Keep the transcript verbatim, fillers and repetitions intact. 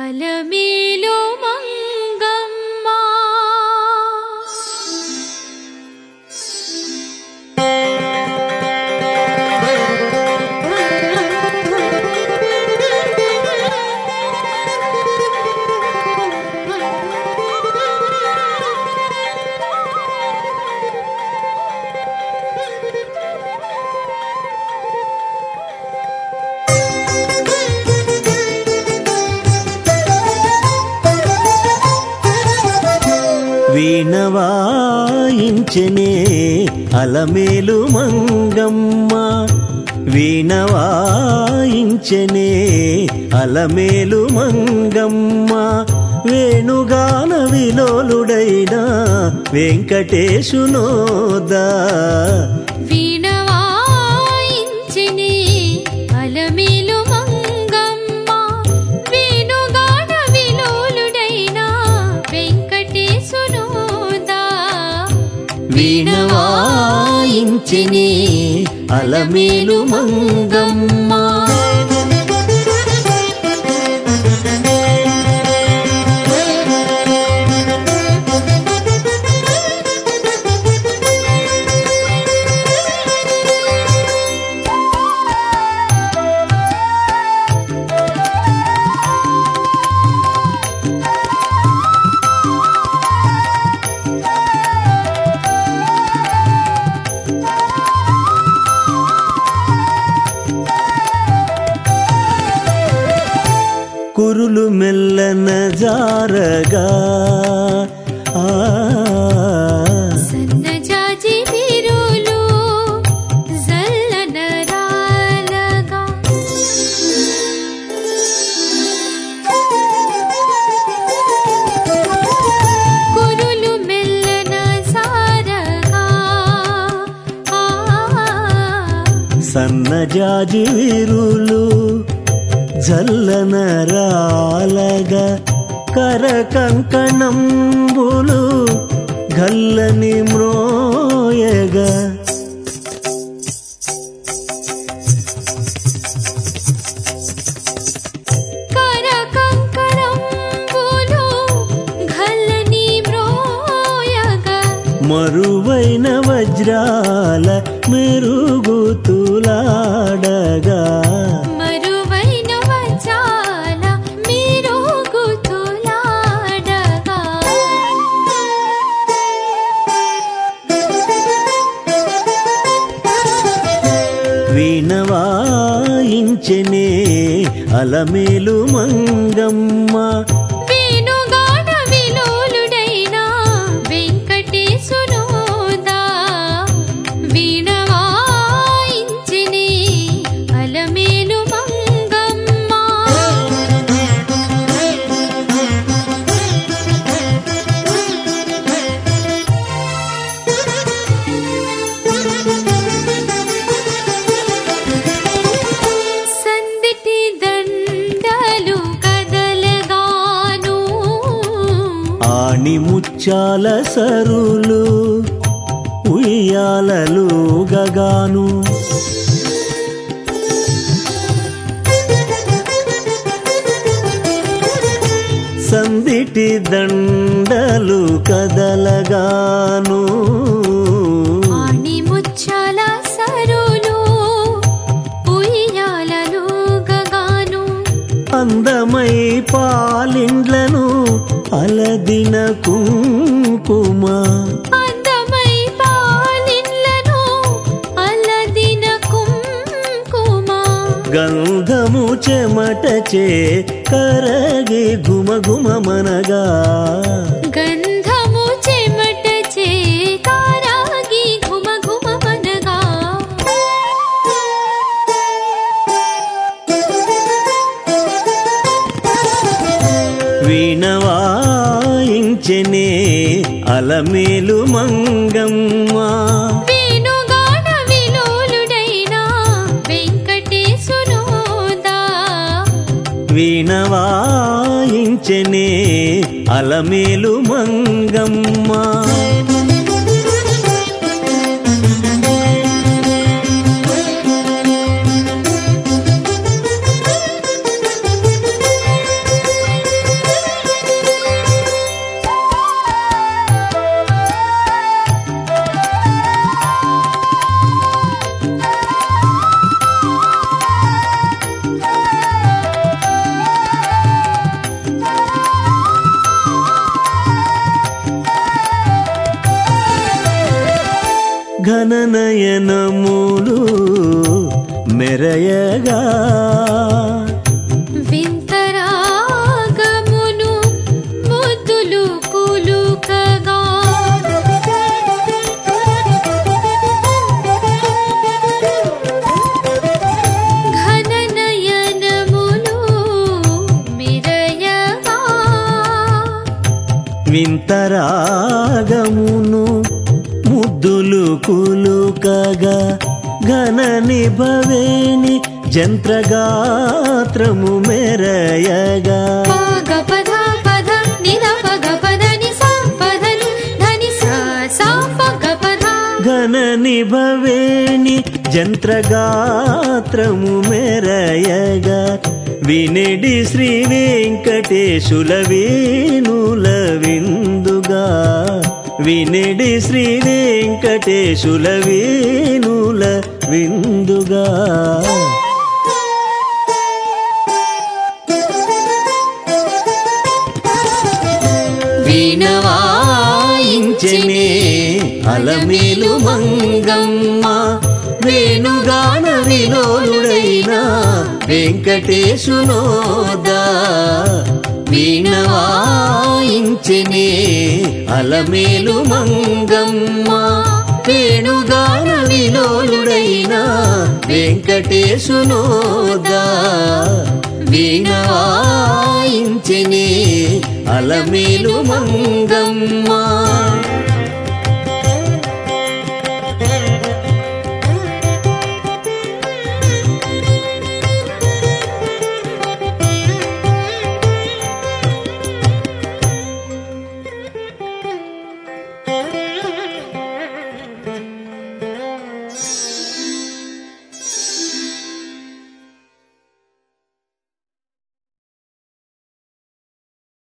అలమేలు మంగమ్మ వీణవాయించెనే అలమేలు మంగమ్మ వీణవాయించెనే అలమేలు మంగమ్మ వేణుగాన విలోలుడైన వెంకటేశునోదా వీణవాయించెనే అలమేలు మంగమ్మ వేణుగాన విలోలుడైన వెంకటేశునోదా వీణవాయించెనే అలమేలు మంగమ్మ కురులు మెల్లన జారగా ఆ సన్నజాజి విరులు జల్లన రాలగా కురులు మెల్లన జారగా ఆ సన్నజాజి విరులు జల్లన రాలగా కర కంకణంబులు గల్లని మ్రోయగా కర కంకణంబులు గల్లని మ్రోయగా మరువైన వజ్రాల మెరుగుతులాడగా మరువైన వజ్రాల మెరుగుతులాడగా వీణవాయించెనే అలమేలు మంగమ్మ వేణుగాన విలోలుడైన వెంకటేశునోదా వీణవాయించెనే అలమేలు మంగమ్మ సందిటి దండలు కదలగాను ఆణి ముచ్చాల సరులు ఉయ్యాలలు గగాను సందిటి దండలు కదలగాను ఆణి ముచ్చాల సరులు ఉయ్యాలలు గగాను అందమై పాలిండ్లను అలదిన కుంకుమ అందమై పాలిన్లను అలదిన కుంకుమ గంధము చెమటచే కరగి గుమగుమమనగా గంధము చెమటచే కారాగి ఘుమఘుమమనగా వీణవాయించెనే అలమేలు మంగమ్మ వేణుగాన విలోలుడైన వెంకటేశునోదా వీణవాయించెనే అలమేలు మంగమ్మ ఘననయనములు మెరయగా వింతరాగమును ముద్దులు కులుకగా ఘననయనములు మెరయగా వింతరాగమును ముద్దులు కులుకగా ఘన నిభవేణి జంత్రగాత్రము మెరయగా పగ పద పద నిద పగ పద ని స పద ని ధని స స పగ పద ఘన నిభవేణి జంత్రగాత్రము మెరయగా వినెడి శ్రీ వెంకటేశుల వేణుల విందుగా వినెడి శ్రీ వెంకటేశుల వేణుల విందుగా వీణవాయించెనే అలమేలు మంగమ్మ వేణుగాన విలోలుడైన వెంకటేశునోదా వీణవాయించెనే అలమేలు మంగమ్మ వేణుగాన విలోలుడైన వెంకటేశునోదా వీణవాయించెనే అలమేలు మంగమ్మ